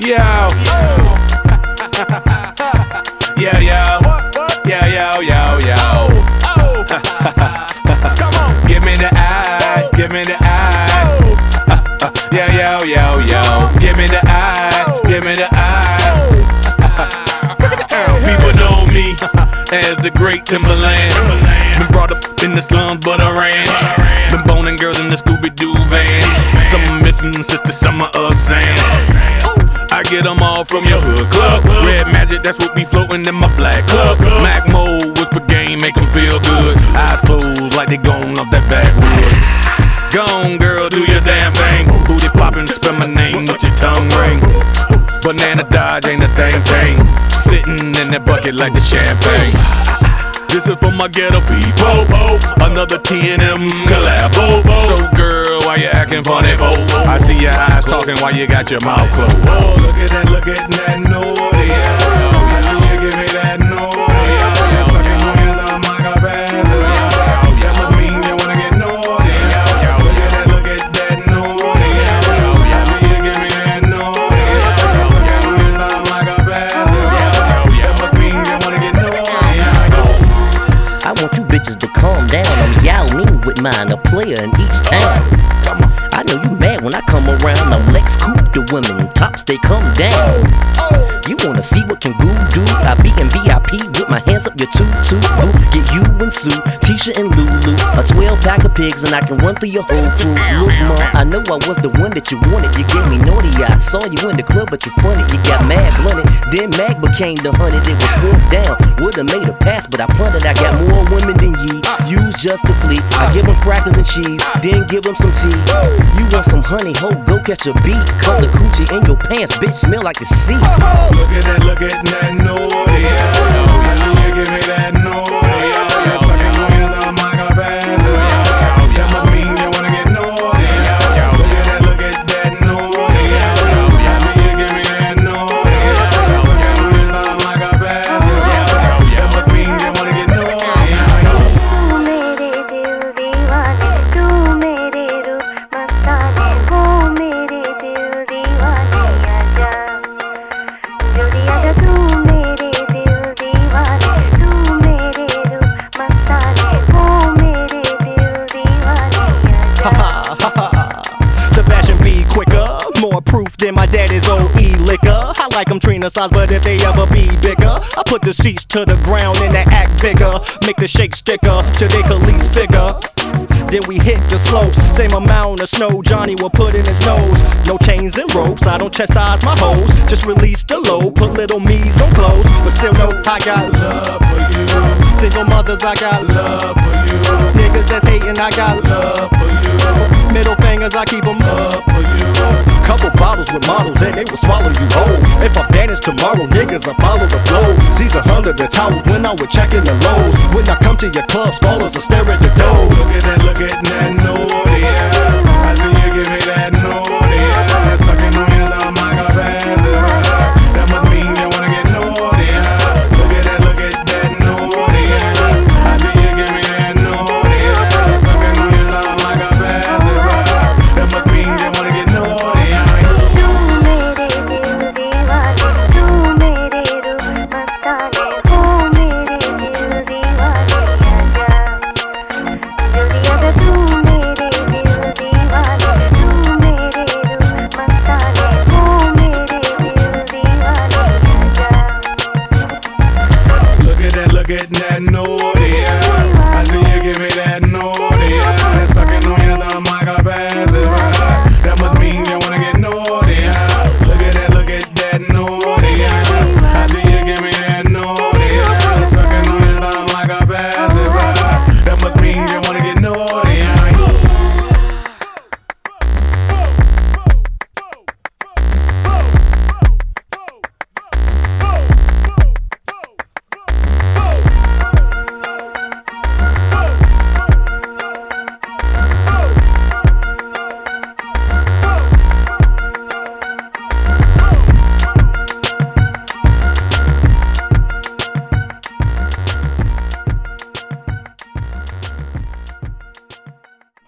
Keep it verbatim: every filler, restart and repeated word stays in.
yo. Yeah, yo. Yeah, yo, yo, yo. Give me the eye, give me the eye. Yeah, yo, yo, yo. Give me the eye, give me the eye. People know me as the great Timberland. Been brought up in the slums, but I ran. Been boning girls in the Scooby-Doo van. Some missing since the summer of sand. I get them all from your hood club. Red Magic, that's what be floating in my black club. Mac Mode, whisper game, make them feel good. Eyes closed like they gone off that backwood. Gone, girl, do your damn thing. Booty poppin', spell my name with your tongue ring. Banana Dodge ain't a thing thing. Sitting in that bucket like the champagne. This is for my ghetto people. Another T and M collabo. So girl, why you acting funny, bo? I see your eyes talking while you got your mouth closed. Oh, look at that, look at that naughty. I see you give me that naughty. Sucking on your thumb like a bastard. That must mean you wanna get naughty. Look at that, look at that naughty. I see you give me that naughty. Sucking on your thumb like a bastard. That must mean you wanna get naughty. I want you bitches to calm down. I'm Yao Ming with mine, a player in each town. I know you mad when I come around. I'm Lex Coupe, the women tops, they come down. You wanna see what can Goo do? I be in V I P with my hands up your tutu. Get you and Sue, Tisha and Lulu. A twelve pack of pigs and I can run through your whole crew. Look, ma, I know I was the one that you wanted. You gave me naughty. I saw you in the club, but you funny. You got mad blunted. Then Mag became the hundred. It was fourth down. Would've made a pass, but I punted. I got more women than ye. Use just a fleet. I give them crackers and cheese, then give them some tea. You want some honey, ho, go catch a beat. Cause the coochie in your pants, bitch, smell like the sea. Look at that, look at that naughty. I see you give me that naughty. Sucking on your thumb like a bastard. That must mean you wanna get naughty. Look at that, look at that naughty. I see you give me that naughty. Sucking on your thumb like a bastard. That must mean you wanna get naughty. Sebastian B quicker, more proof than my daddy's O E liquor. I like them Trina size, but if they ever be bigger, I put the seats to the ground and they act bigger. Make the shake sticker till they could least figure. Then we hit the slopes, same amount of snow Johnny will put in his nose. No chains and ropes, I don't chastise my hoes. Just release the load, put little me's on clothes. But still know I got love for you. Single mothers, I got love for you. Niggas that's hating, I got love for you. Middle fingers, I keep them up for you. Couple bottles with models and they will swallow you whole. If I vanish tomorrow, niggas, I follow the flow. Caesar under the towel when I was checking the lows. When I come to your club, stallers will stare at the door. Look at that, look at that naughty.